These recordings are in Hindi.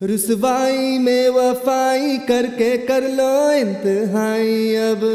रुसवाई में वफाई करके कर लो इंतहाई अब।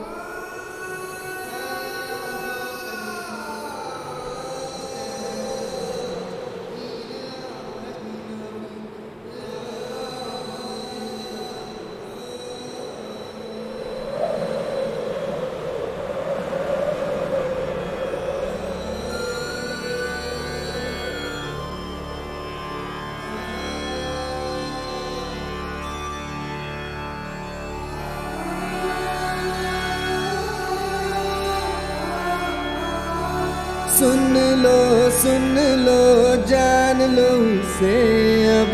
सुन लो जान लो उसे अब।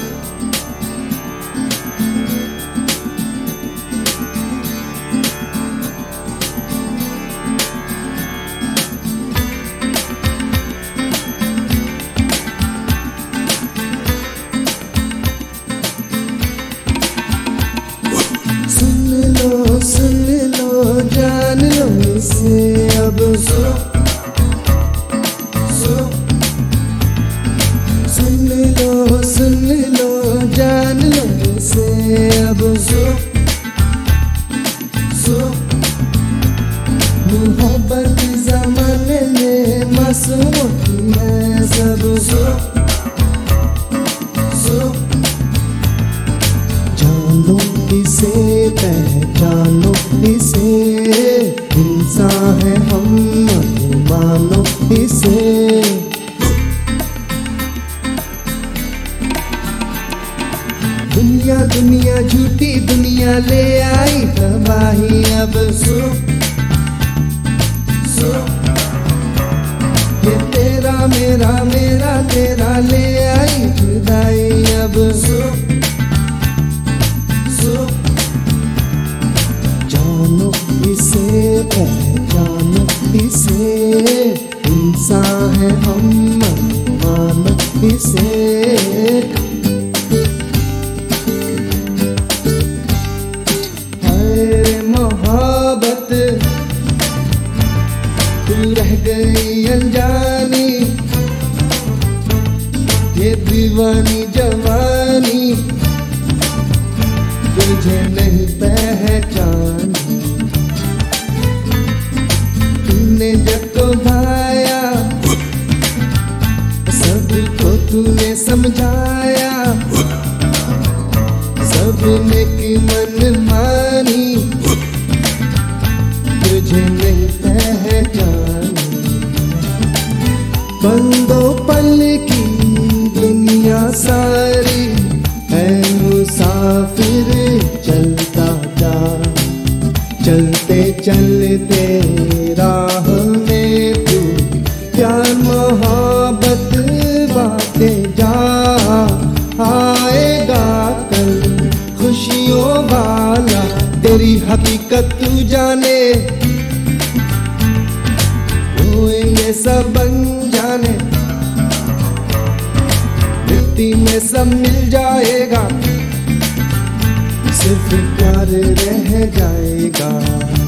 सुन लो जान लो उसे अब। सुन लो जान लो इसे अब। मोहब्बत ज़माने में मासूम की है सब। जानो इसे पहचानो इसे, इंसान है हम मानो इसे। दुनिया झूठी दुनिया ले आई तबाही अब। ये तेरा मेरा मेरा तेरा ले आई जुदाई अब। जानो इसे पहचानो इसे, इंसान है हम मानो इसे। मोहब्बत तू रह गई अनजानी, ये दीवानी जवानी तुझे नहीं पहचानी। तूने जब तो भाया सबको तूने समझाया, सबने की मन मानी तुझे नहीं पहचानी। बंदो पल की दुनिया सारी है मुसाफिर चलता जा। चलते चलते राह में तू प्यार मोहब्बत बातें जा। आएगा कल खुशियों वाला तेरी हकीकत तू जाने। रोएंगे सब अनजाने, मिट्टी में सब मिल जाएगा, सिर्फ प्यार रह जाएगा।